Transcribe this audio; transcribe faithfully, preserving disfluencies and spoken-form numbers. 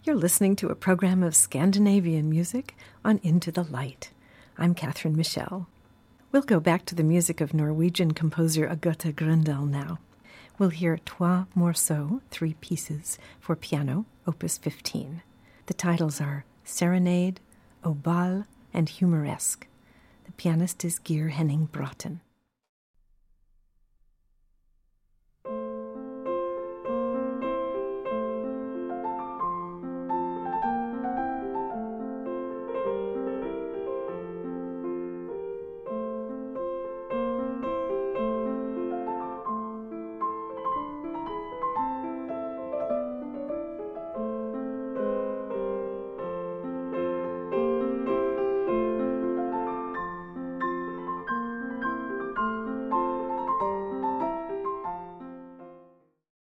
You're listening to a program of Scandinavian music on Into the Light. I'm Catherine Michelle. We'll go back to the music of Norwegian composer Agathe Grøndahl now. We'll hear Trois Morceaux, three pieces, for piano, opus fifteen. The titles are Serenade, Au Bal, and Humoresque. The pianist is Geir Henning Bråten.